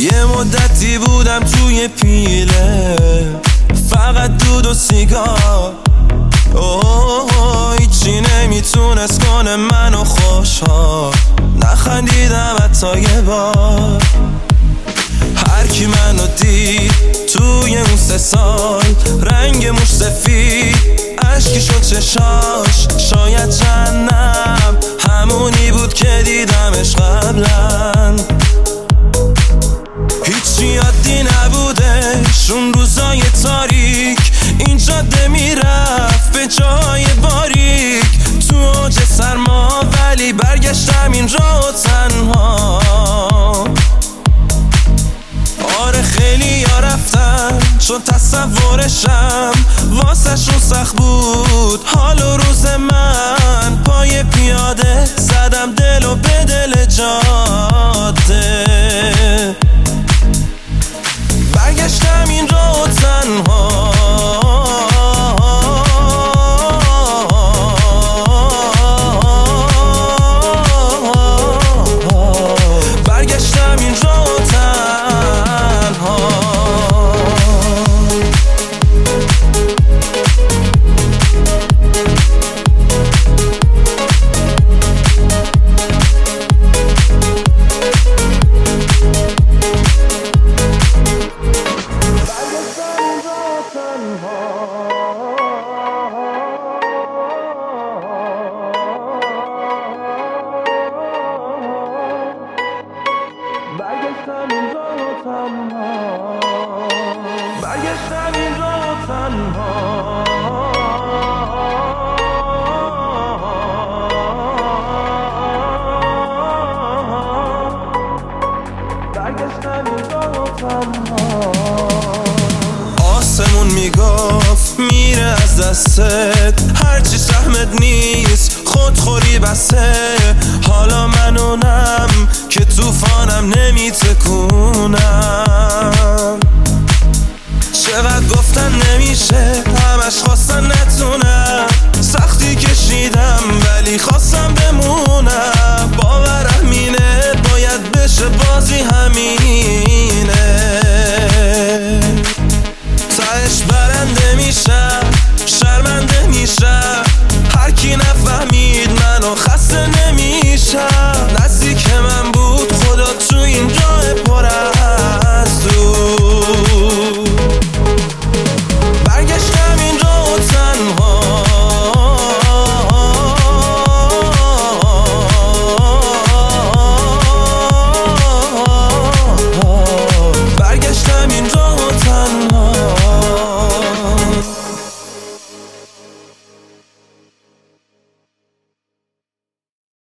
یه مدتی بودم توی پیله، فقط دود و سیگار. هیچی نمیتونست کنه منو خوشحال، نخندیدم حتی یه بار. هر کی منو دید توی اون 3 سال، رنگ موش سفید، اشکی شد چشاش، شاید جهنم همونی بود که دیدمش قبلا. هیچی عادی نبودش اون روزای تاریک، این جاده میرفت به جای باریک. تو اوج سرما ولی برگشتم این راه تنها. آره خیلی ها رفتن چون تصورشم واسه شون سخت بود. حال و روز من پای پیاده زدم دل و به دل جاده. برگشتم این راه تنها. برگشتم این راه تنها. برگشتم این راه تنها. برگشتم این راه تنها. برگشتم این راه تنها. آسمون میگفت میره از دستت، هرچی سهمت نیست خودخوری بسه. حالا من اونم که توفانم نمیتکونم. چقدر گفتن نمیشه